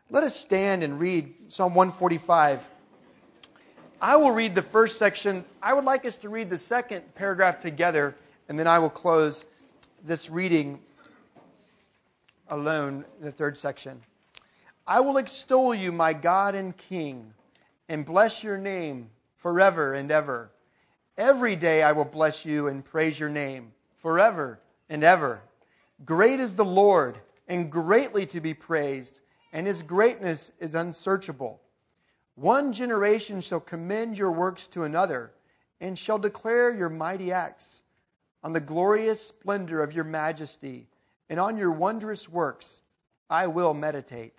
Let us stand and read Psalm 145. I will read the first section. I would like us to read the second paragraph together, and then I will close this reading alone in the third section. I will extol you, my God and King, and bless your name forever and ever. Every day I will bless you and praise your name forever and ever. Great is the Lord, and greatly to be praised, and his greatness is unsearchable. One generation shall commend your works to another, and shall declare your mighty acts. On the glorious splendor of your majesty, and on your wondrous works, I will meditate.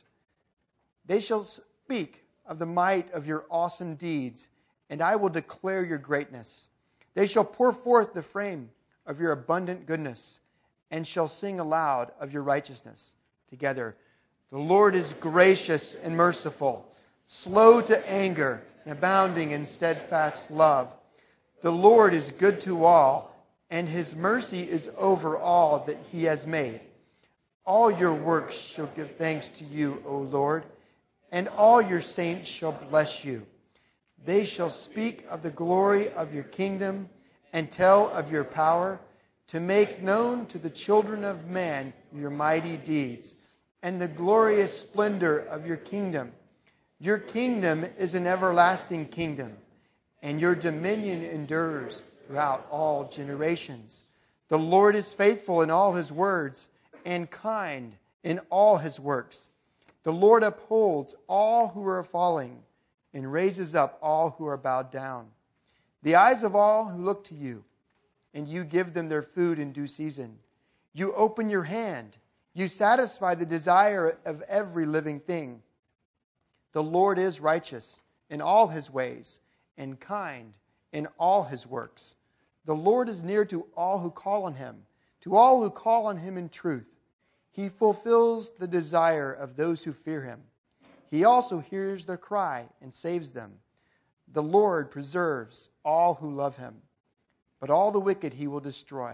They shall speak of the might of your awesome deeds, and I will declare your greatness. They shall pour forth the fame of your abundant goodness, and shall sing aloud of your righteousness. Together, the Lord is gracious and merciful, slow to anger, and abounding in steadfast love. The Lord is good to all, and his mercy is over all that he has made. All your works shall give thanks to you, O Lord, and all your saints shall bless you. They shall speak of the glory of your kingdom and tell of your power, to make known to the children of man your mighty deeds and the glorious splendor of your kingdom. Your kingdom is an everlasting kingdom, and your dominion endures throughout all generations. The Lord is faithful in all his words and kind in all his works. The Lord upholds all who are falling and raises up all who are bowed down. The eyes of all who look to you, and you give them their food in due season. You open your hand. You satisfy the desire of every living thing. The Lord is righteous in all his ways and kind in all his works. The Lord is near to all who call on him, to all who call on him in truth. He fulfills the desire of those who fear him. He also hears their cry and saves them. The Lord preserves all who love him, but all the wicked he will destroy.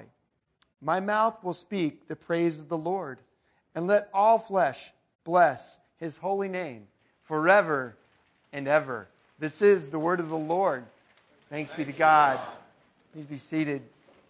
My mouth will speak the praise of the Lord, and let all flesh bless his holy name forever and ever. This is the word of the Lord. Thanks be to God. Please be seated.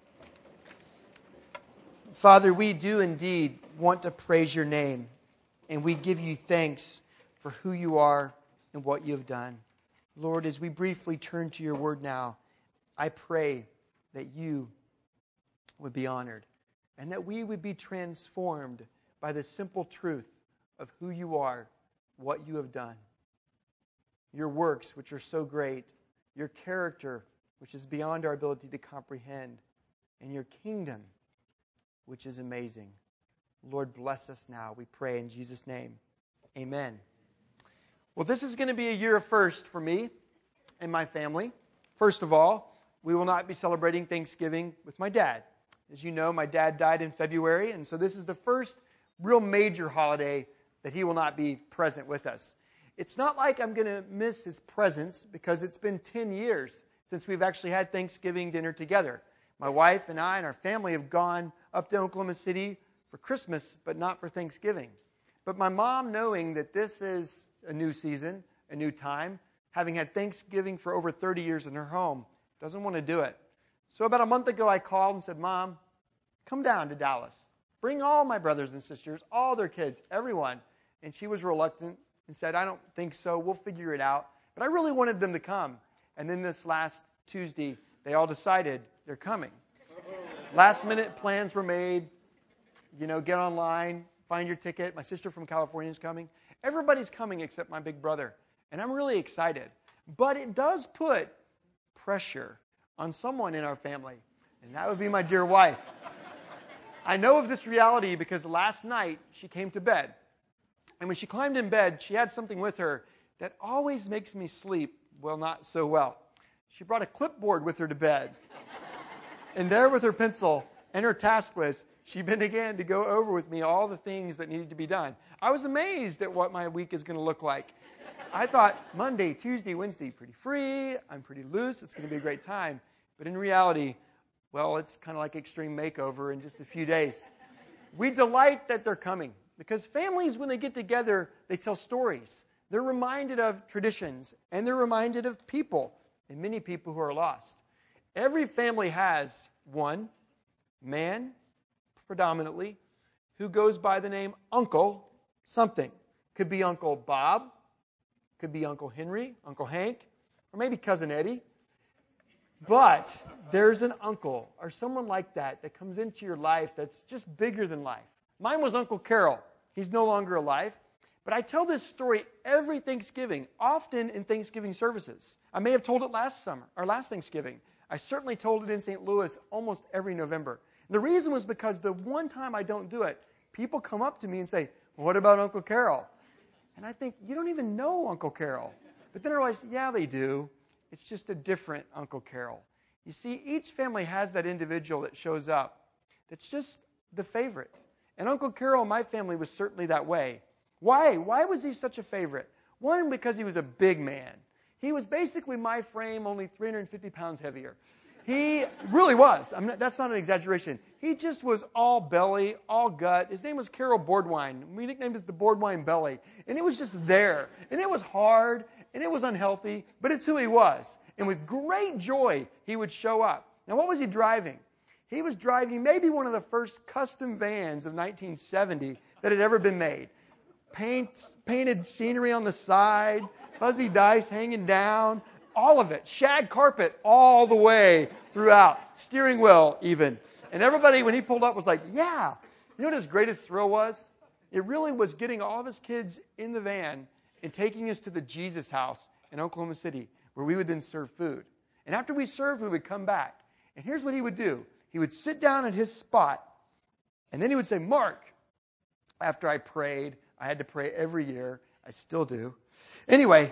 Father, we do indeed want to praise your name, and we give you thanks for who you are and what you have done. Lord, as we briefly turn to your word now, I pray that you would be honored and that we would be transformed by the simple truth of who you are, what you have done. Your works, which are so great, your character, which is beyond our ability to comprehend, and your kingdom, which is amazing. Lord, bless us now, we pray in Jesus' name. Amen. Well, this is going to be a year of first for me and my family. First of all, we will not be celebrating Thanksgiving with my dad. As you know, my dad died in February, and so this is the first real major holiday that he will not be present with us. It's not like I'm going to miss his presence because it's been 10 years since we've actually had Thanksgiving dinner together. My wife and I and our family have gone up to Oklahoma City for Christmas, but not for Thanksgiving. But my mom, knowing that this is a new season, a new time, having had Thanksgiving for over 30 years in her home, doesn't want to do it. So about a month ago, I called and said, Mom, come down to Dallas. Bring all my brothers and sisters, all their kids, everyone. And she was reluctant and said, I don't think so. We'll figure it out. But I really wanted them to come. And then this last Tuesday, they all decided they're coming. Last minute plans were made. You know, get online, find your ticket. My sister from California is coming. Everybody's coming except my big brother. And I'm really excited. But it does put pressure on someone in our family. And that would be my dear wife. I know of this reality because last night she came to bed. And when she climbed in bed, she had something with her that always makes me sleep, well, not so well. She brought a clipboard with her to bed. And there with her pencil and her task list, she began to go over with me all the things that needed to be done. I was amazed at what my week is going to look like. I thought Monday, Tuesday, Wednesday, pretty free. I'm pretty loose. It's going to be a great time. But in reality, well, it's kind of like Extreme Makeover in just a few days. We delight that they're coming. Because families, when they get together, they tell stories. They're reminded of traditions, and they're reminded of people, and many people who are lost. Every family has one man, predominantly, who goes by the name Uncle something. Could be Uncle Bob, could be Uncle Henry, Uncle Hank, or maybe Cousin Eddie. But there's an uncle or someone like that that comes into your life that's just bigger than life. Mine was Uncle Carol. He's no longer alive. But I tell this story every Thanksgiving, often in Thanksgiving services. I may have told it last Thanksgiving. I certainly told it in St. Louis almost every November. And the reason was because the one time I don't do it, people come up to me and say, "What about Uncle Carol?" And I think, you don't even know Uncle Carol. But then I realize, yeah, they do. It's just a different Uncle Carol. You see, each family has that individual that shows up that's just the favorite. And Uncle Carol in my family was certainly that way. Why? Why was he such a favorite? One, because he was a big man. He was basically my frame, only 350 pounds heavier. He really was. That's not an exaggeration. He just was all belly, all gut. His name was Carol Boardwine. We nicknamed it the Boardwine Belly. And it was just there. And it was hard, and it was unhealthy, but it's who he was. And with great joy, he would show up. Now, what was he driving? He was driving maybe one of the first custom vans of 1970 that had ever been made. Painted scenery on the side, fuzzy dice hanging down, all of it. Shag carpet all the way throughout. Steering wheel even. And everybody, when he pulled up, was like, yeah. You know what his greatest thrill was? It really was getting all of his kids in the van and taking us to the Jesus House in Oklahoma City, where we would then serve food. And after we served, we would come back. And here's what he would do. He would sit down at his spot, and then he would say, "Mark," after I prayed. I had to pray every year. I still do. Anyway,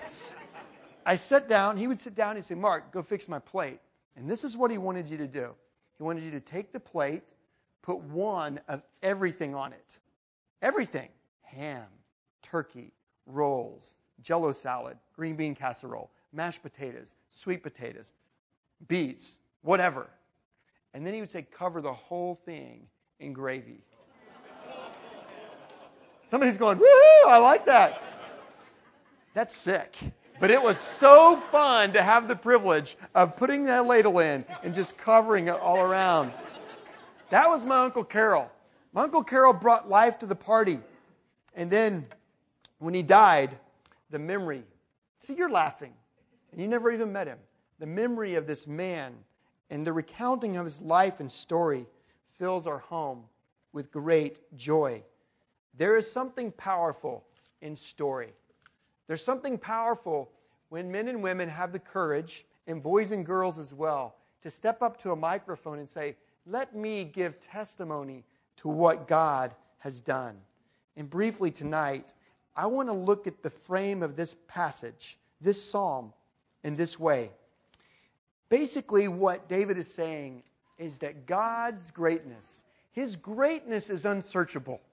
I sat down. He would sit down. He'd say, "Mark, go fix my plate." And this is what he wanted you to do. He wanted you to take the plate, put one of everything on it. Everything. Ham, turkey, rolls, Jell-O salad, green bean casserole, mashed potatoes, sweet potatoes, beets, whatever. And then he would say, cover the whole thing in gravy. Somebody's going, "Woohoo, I like that." That's sick. But it was so fun to have the privilege of putting that ladle in and just covering it all around. That was my Uncle Carol. My Uncle Carol brought life to the party. And then when he died, the memory. See, you're laughing. And you never even met him. The memory of this man and the recounting of his life and story fills our home with great joy. There is something powerful in story. There's something powerful when men and women have the courage, and boys and girls as well, to step up to a microphone and say, "Let me give testimony to what God has done." And briefly tonight, I want to look at the frame of this passage, this psalm, in this way. Basically, what David is saying is that God's greatness, His greatness is unsearchable.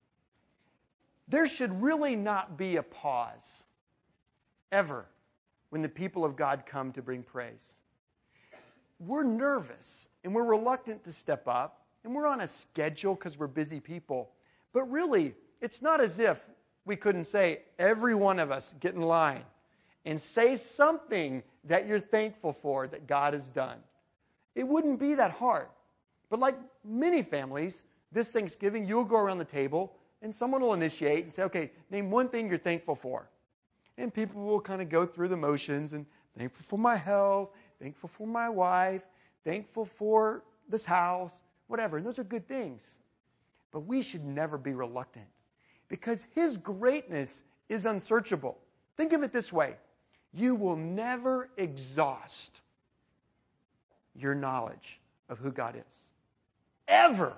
There should really not be a pause, ever, when the people of God come to bring praise. We're nervous, and we're reluctant to step up, and we're on a schedule because we're busy people. But really, it's not as if we couldn't say, every one of us, get in line and say something that you're thankful for that God has done. It wouldn't be that hard. But like many families, this Thanksgiving, you'll go around the table and someone will initiate and say, "Okay, name one thing you're thankful for." And people will kind of go through the motions and thankful for my health, thankful for my wife, thankful for this house, whatever. And those are good things. But we should never be reluctant because His greatness is unsearchable. Think of it this way. You will never exhaust your knowledge of who God is. Ever.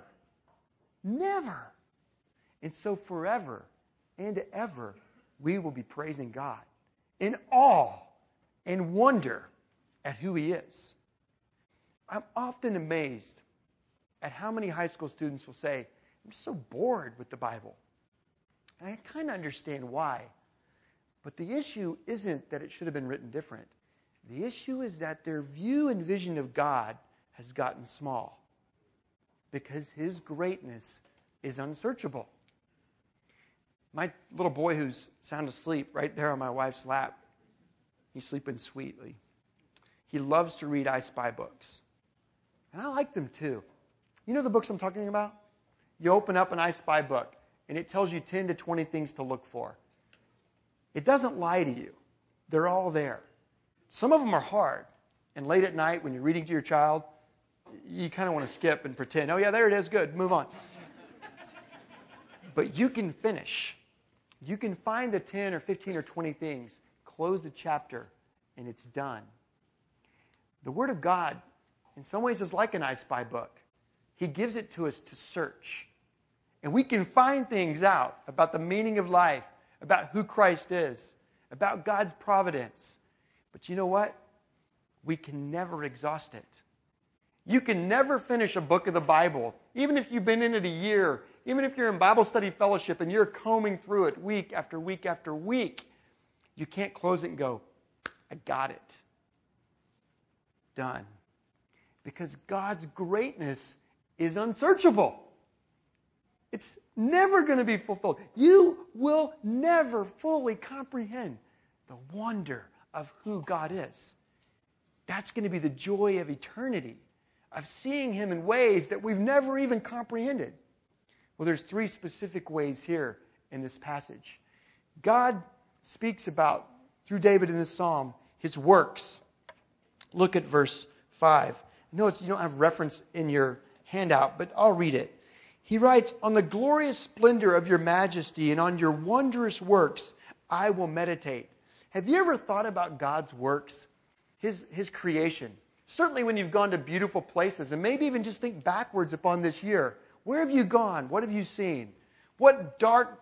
Never. And so forever and ever, we will be praising God in awe and wonder at who He is. I'm often amazed at how many high school students will say, "I'm so bored with the Bible." And I kind of understand why. But the issue isn't that it should have been written different. The issue is that their view and vision of God has gotten small because His greatness is unsearchable. My little boy who's sound asleep right there on my wife's lap, he's sleeping sweetly. He loves to read I Spy books. And I like them too. You know the books I'm talking about? You open up an I Spy book, and it tells you 10 to 20 things to look for. It doesn't lie to you. They're all there. Some of them are hard. And late at night, when you're reading to your child, you kind of want to skip and pretend, oh yeah, there it is, good, move on. But you can finish. You can find the 10 or 15 or 20 things, close the chapter, and it's done. The Word of God, in some ways, is like an I Spy book. He gives it to us to search. And we can find things out about the meaning of life, about who Christ is, about God's providence. But you know what? We can never exhaust it. You can never finish a book of the Bible, even if you've been in it a year, even if you're in Bible study fellowship and you're combing through it week after week after week. You can't close it and go, I got it. Done. Because God's greatness is unsearchable. It's never going to be fulfilled. You will never fully comprehend the wonder of who God is. That's going to be the joy of eternity, of seeing Him in ways that we've never even comprehended. Well, there's 3 specific ways here in this passage. God speaks about, through David in this psalm, His works. Look at verse 5. Notice you don't have reference in your handout, but I'll read it. He writes, on the glorious splendor of your majesty and on your wondrous works, I will meditate. Have you ever thought about God's works, His creation? Certainly when you've gone to beautiful places, and maybe even just think backwards upon this year. Where have you gone? What have you seen? What dark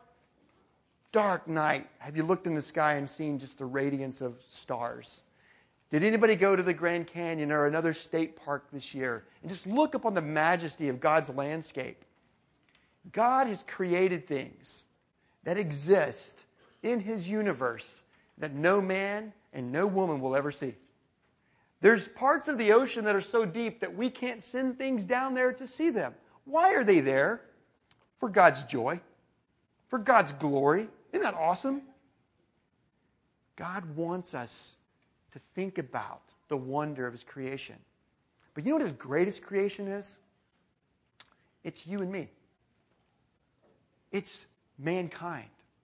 night have you looked in the sky and seen just the radiance of stars? Did anybody go to the Grand Canyon or another state park this year and just look upon the majesty of God's landscape? God has created things that exist in His universe that no man and no woman will ever see. There's parts of the ocean that are so deep that we can't send things down there to see them. Why are they there? For God's joy, for God's glory. Isn't that awesome? God wants us to think about the wonder of His creation. But you know what His greatest creation is? It's you and me. It's mankind.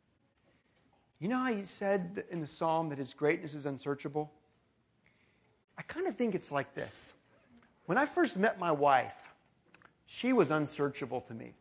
You know how He said in the psalm that His greatness is unsearchable? I kind of think it's like this. When I first met my wife, she was unsearchable to me.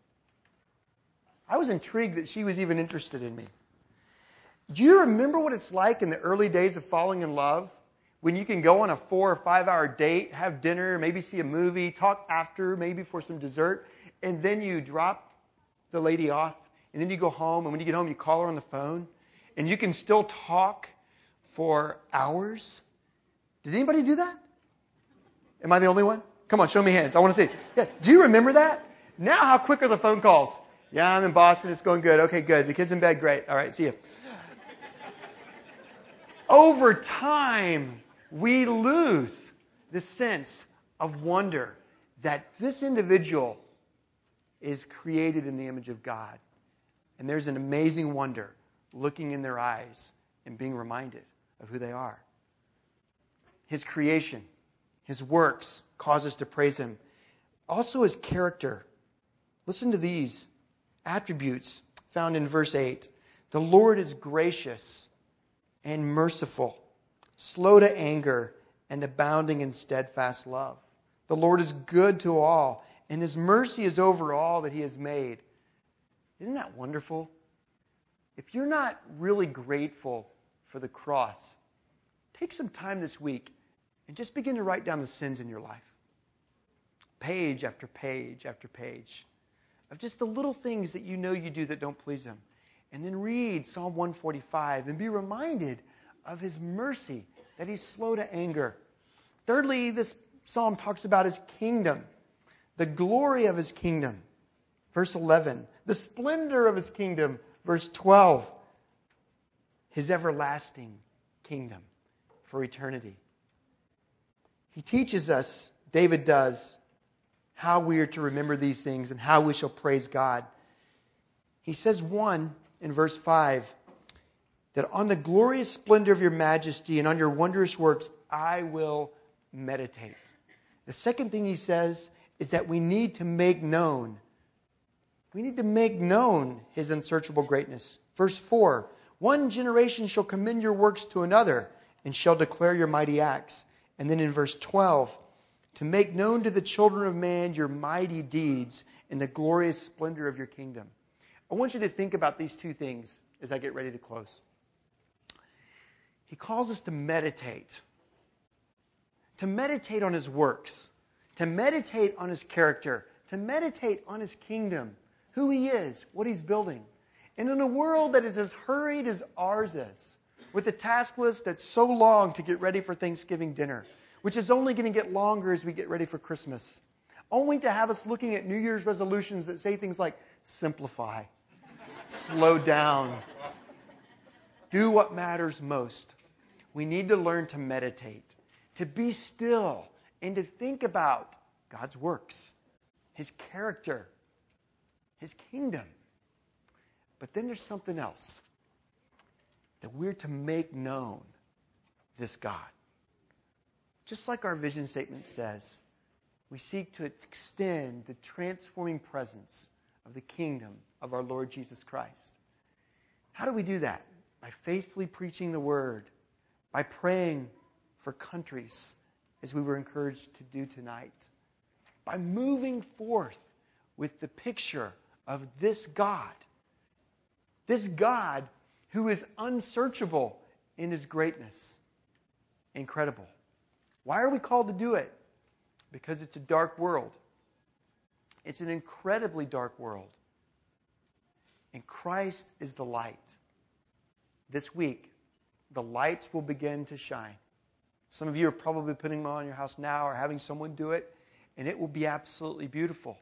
I was intrigued that she was even interested in me. Do you remember what it's like in the early days of falling in love? When you can go on a 4 or 5 hour date, have dinner, maybe see a movie, talk after, maybe for some dessert, and then you drop the lady off, and then you go home, and when you get home, you call her on the phone, and you can still talk for hours? Did anybody do that? Am I the only one? Come on, show me hands. I want to see. Yeah. Do you remember that? Now, how quick are the phone calls? Yeah, I'm in Boston. It's going good. Okay, good. The kid's in bed. Great. All right, see you. Over time, we lose the sense of wonder that this individual is created in the image of God. And there's an amazing wonder looking in their eyes and being reminded of who they are. His creation, His works cause us to praise Him. Also His character. Listen to these attributes found in verse 8. The Lord is gracious and merciful, slow to anger, and abounding in steadfast love. The Lord is good to all, and His mercy is over all that He has made. Isn't that wonderful? If you're not really grateful for the cross, take some time this week and just begin to write down the sins in your life. Page after page after page of just the little things that you know you do that don't please Him. And then read Psalm 145 and be reminded of His mercy, that He's slow to anger. Thirdly, this psalm talks about His kingdom, the glory of His kingdom. Verse 11, the splendor of His kingdom. Verse 12, His everlasting kingdom for eternity. He teaches us, David does, how we are to remember these things and how we shall praise God. He says, 1, in verse 5 that on the glorious splendor of your majesty and on your wondrous works, I will meditate. The second thing he says is that we need to make known. We need to make known his unsearchable greatness. Verse 4, one generation shall commend your works to another and shall declare your mighty acts. And then in verse 12, to make known to the children of man your mighty deeds and the glorious splendor of your kingdom. I want you to think about these two things as I get ready to close. He calls us to meditate on his works, to meditate on his character, to meditate on his kingdom, who he is, what he's building. And in a world that is as hurried as ours is, with a task list that's so long to get ready for Thanksgiving dinner, which is only going to get longer as we get ready for Christmas, only to have us looking at New Year's resolutions that say things like, simplify, slow down, do what matters most. We need to learn to meditate, to be still, and to think about God's works, his character, his kingdom. But then there's something else, that we're to make known this God. Just like our vision statement says, we seek to extend the transforming presence of the kingdom of our Lord Jesus Christ. How do we do that? By faithfully preaching the word, by praying for countries, as we were encouraged to do tonight, by moving forth with the picture of this God who is unsearchable in his greatness. Incredible. Why are we called to do it? Because it's a dark world. It's an incredibly dark world. And Christ is the light. This week, the lights will begin to shine. Some of you are probably putting them on in your house now or having someone do it, and it will be absolutely beautiful.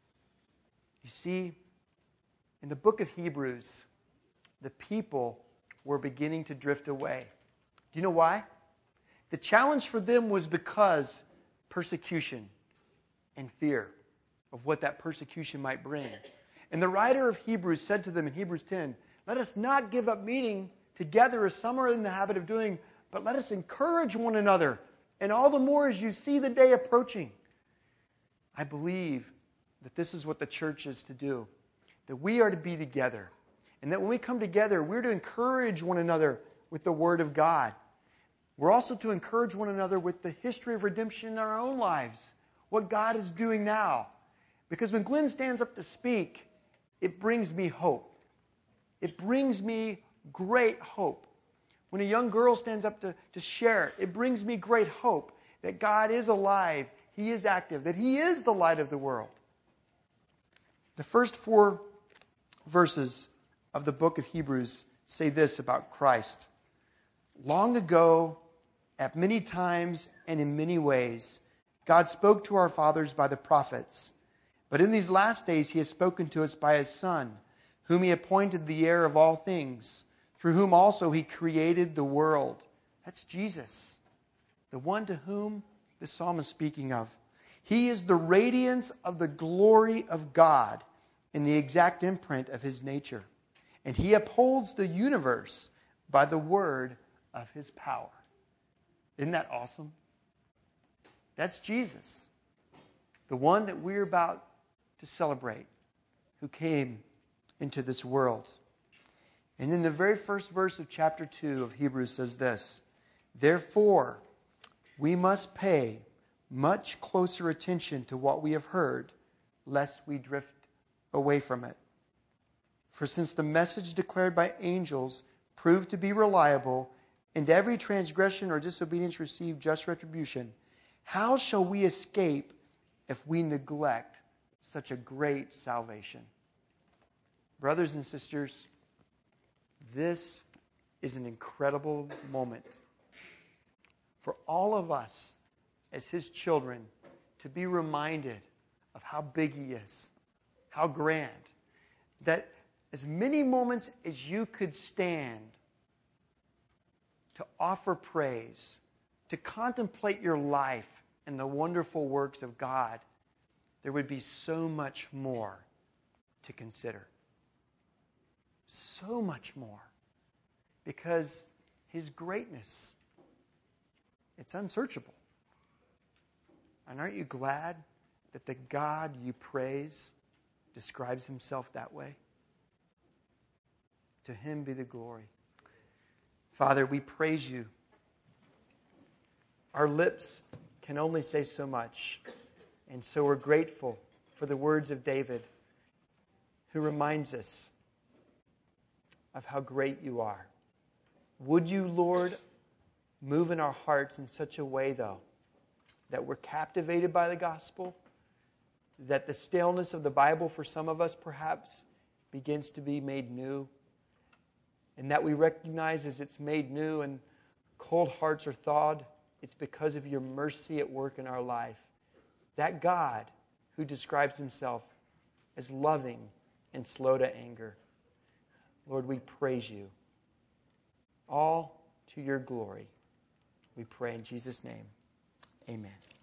You see, in the book of Hebrews, the people were beginning to drift away. Do you know why? The challenge for them was because persecution and fear of what that persecution might bring. And the writer of Hebrews said to them in Hebrews 10, let us not give up meeting together as some are in the habit of doing, but let us encourage one another, and all the more as you see the day approaching. I believe that this is what the church is to do, that we are to be together, and that when we come together, we're to encourage one another with the Word of God. We're also to encourage one another with the history of redemption in our own lives, what God is doing now. Because when Glenn stands up to speak, it brings me hope. It brings me great hope. When a young girl stands up to share, it brings me great hope that God is alive, he is active, that he is the light of the world. The first 4 verses of the book of Hebrews say this about Christ. Long ago, at many times and in many ways, God spoke to our fathers by the prophets. But in these last days he has spoken to us by his Son, whom he appointed the heir of all things, through whom also he created the world. That's Jesus, the one to whom the psalm is speaking of. He is the radiance of the glory of God in the exact imprint of his nature. And he upholds the universe by the word of his power. Isn't that awesome? That's Jesus, the one that we're about to celebrate, who came into this world. And then the very first verse of chapter 2 of Hebrews says this, therefore, we must pay much closer attention to what we have heard, lest we drift away from it. For since the message declared by angels proved to be reliable, and every transgression or disobedience received just retribution, how shall we escape if we neglect such a great salvation? Brothers and sisters, this is an incredible moment for all of us as his children to be reminded of how big he is, how grand, that as many moments as you could stand to offer praise, to contemplate your life and the wonderful works of God, there would be so much more to consider. so much more. Because his greatness, it's unsearchable. And aren't you glad that the God you praise describes himself that way? To him be the glory. Father, we praise you. Our lips can only say so much. And so we're grateful for the words of David, who reminds us of how great you are. Would you, Lord, move in our hearts in such a way, though, that we're captivated by the gospel, that the staleness of the Bible for some of us perhaps begins to be made new, and that we recognize as it's made new and cold hearts are thawed, it's because of your mercy at work in our life. That God who describes himself as loving and slow to anger. Lord, we praise you. All to your glory. We pray in Jesus' name. Amen.